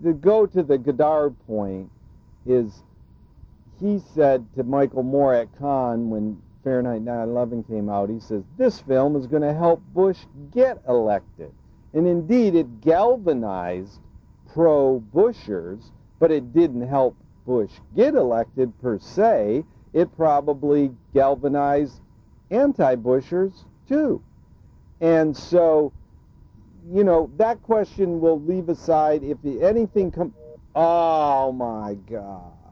to go to the Godard point is, he said to Michael Moore at Cannes when Fahrenheit 9/11 came out, he says, this film is going to help Bush get elected. And indeed, it galvanized pro-Bushers, but it didn't help Bush get elected per se. It probably galvanized anti-Bushers too. And so, you know, that question we'll leave aside. If anything comes... Oh, my God.